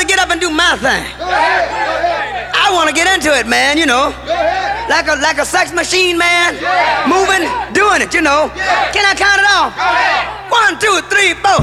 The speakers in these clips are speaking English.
get up and do my thing. I want to get into it, man, you know. Like a sex machine, man. Moving, doing it, you know. Can I count it off? 1, 2, 3, 4.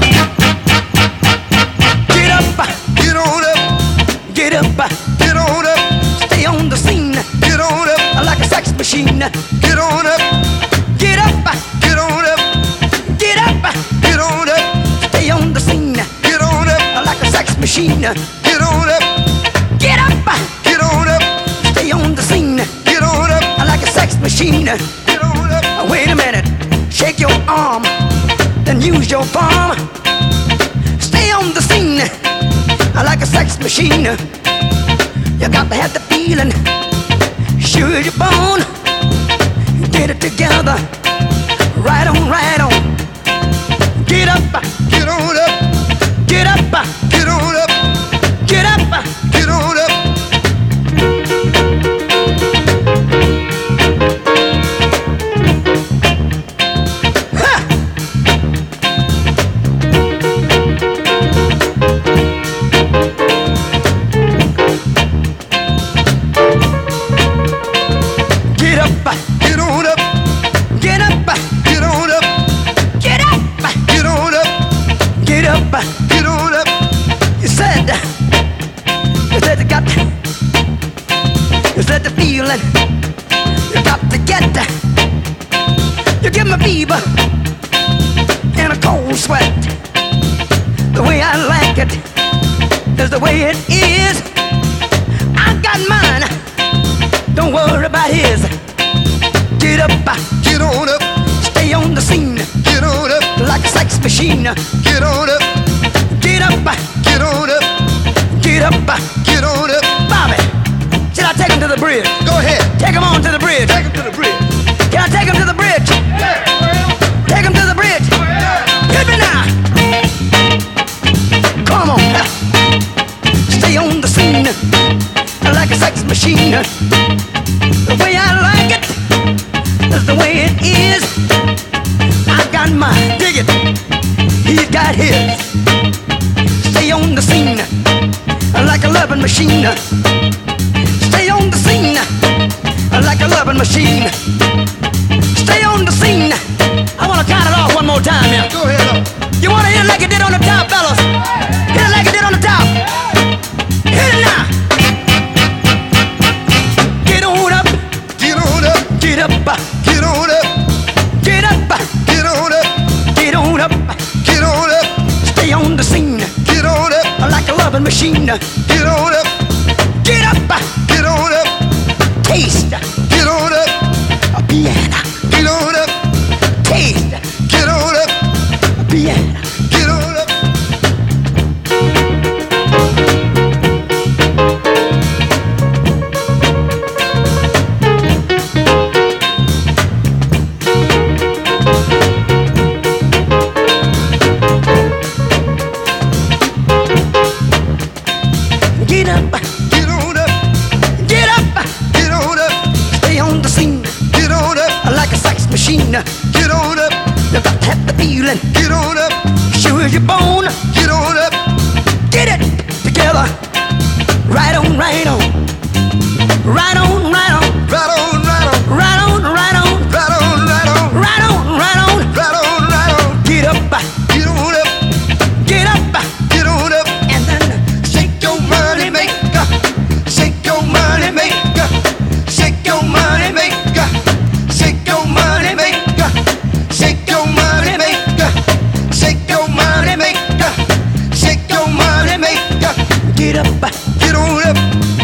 Get up, Get on up, get up, get on up, stay on the scene. get on up, Like a sex machine. get on up, Get up, get on up, get up, get on up, stay on the scene. get on up, Like a sex machine. get on up, Get up, get on up, stay on the scene. get on up, Like a sex machine. get on up. Wait a minute, shake your arm, then use your palm. Stay on the scene. Like a sex machine. You got to have the feeling. Sure as you're born. Get it together. Right on, right on. Get up, Get on up, get up, get on up, get up. get on up. Ha! Get up, Get on up, get up, get on up, get up, get on up, get up. get on up. You said you said the feeling. You got to get that. You give me fever and a cold sweat. The way I like it is the way it is. I got mine. Don't worry about his. Get up, Get on up, stay on the scene get on up, like a sex machine. get on up, Get up, get on up, get up. get on up. Bobby, should I take him to the bridge? Go ahead, Take him on to the bridge. take him to the bridge. Can I take him to the bridge? Take him to the bridge. Hit me now. Come on. Stay on the scene like a sex machine. The way I like it is the way it is. I got mine. Dig it. He's got his. Stay on the scene like a loving machine. Stay on the scene like a loving machine. Stay on the scene. I want to count it off one more time here. Go ahead up. You want to hit it like it did on the top, fellas? Hit it like it did on the top. Hit it now. Get on up, Get on up, get up, get on up, get up, get on up, get on up. get on up, Stay on the scene get on up, like a loving machine. get on up, Get up, get on up, taste get on up, a piano. get on up, Taste get on up, a piano. get on up. Get up, Get on up, get up. get on up, Stay on the scene get on up, like a sex machine. get on up, You got to have the feeling. get on up, Sure as you're born. get on up, Get it together. Right on, right on. Right on, right on. right on, right on, Right on, right on. right on, right on, Right on, right on. right on, right on. Get up, Get on up, get up, get on up, and then shake your money maker, shake your money maker, shake your money maker, shake your money maker, shake your money maker, shake your money maker, shake your money maker. get up, Get on up,